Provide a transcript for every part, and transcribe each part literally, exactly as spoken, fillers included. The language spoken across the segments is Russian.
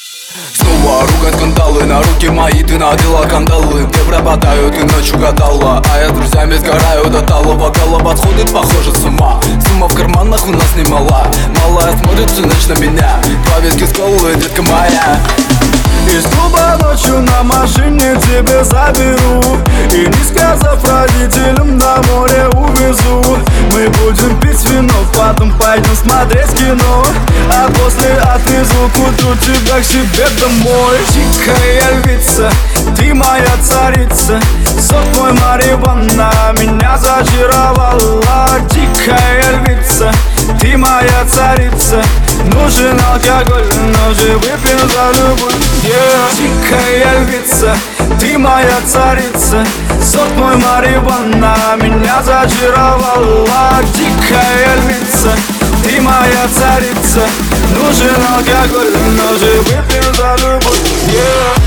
Снова ругать скандалы, на руки мои ты надела кандалы. Где пропадаю, ты ночью гадала, а я с друзьями сгораю до талого. Голова подходит, похоже, с ума. Сумма в карманах у нас немала. Малая смотрит всю ночь на меня. Два виски с колой, детка моя. Из клуба ночью на машине тебе заберу, и не сказав родителям, на море увезу. Мы будем пить вино, потом пойдем смотреть кино, а после отвезу к утру тебя к себе домой. Дикая львица, ты моя царица, сок мой марихуана меня зачаровала. Дикая львица, ты моя царица, нужен алкоголь, но же выпьем за любовь. Yeah. Дикая львица, ты моя царица, сок мой марихуана меня зачаровала. Дикая львица, ты моя царица, нужен алкоголь, но же выпьем за любовь. Yeah.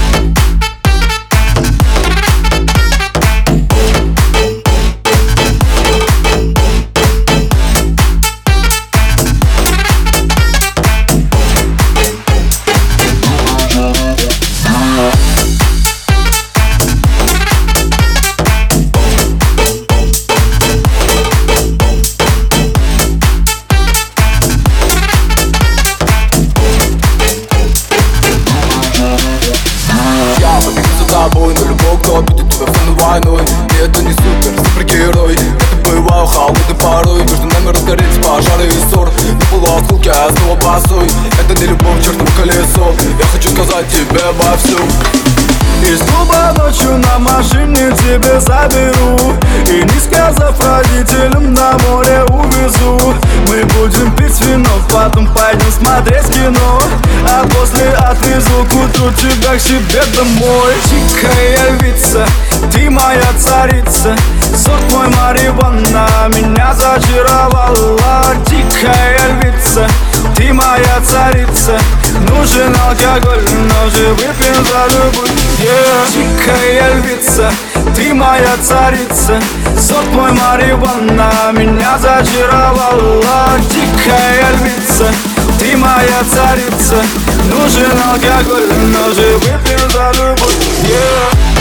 Тобой, но любой, кто обидит тебя фоном войной. И это не супер, супергерой. Это бываю холодный порой. Между нами разгорелись пожары и ссор. На полу осколки, а я снова босой. Это не любовь, чертово колесо. Я хочу сказать тебе обо всем. Из клуба ночью на машине тебе заберу, и не сказав родителям, на море увезу. Мы будем пить вино, потом пойдем смотреть кино, а после отвезу к утру тебя к себе домой. Дикая львица, ты моя царица, сок мой марихуана меня зачаровала. Дикая львица, ты моя царица, нужен алкоголь, но же выпьем за любовь. Yeah. Дикая львица, ты моя царица, сок мой марихуана меня зачаровала. Дикая львица, ты моя царица, нужен алкоголь, но же выпьем за любовь. Yeah.